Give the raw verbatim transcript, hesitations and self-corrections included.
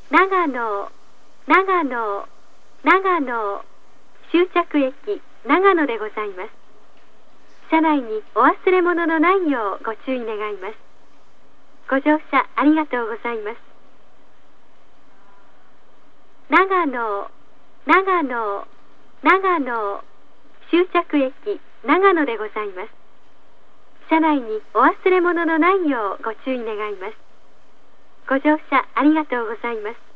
長野、長野、長野、終着駅、長野でございます。車内にお忘れ物のないようご注意願います。ご乗車ありがとうございます。長野、長野、長野、終着駅、長野でございます。車内にお忘れ物のないようご注意願います。ご乗車ありがとうございます。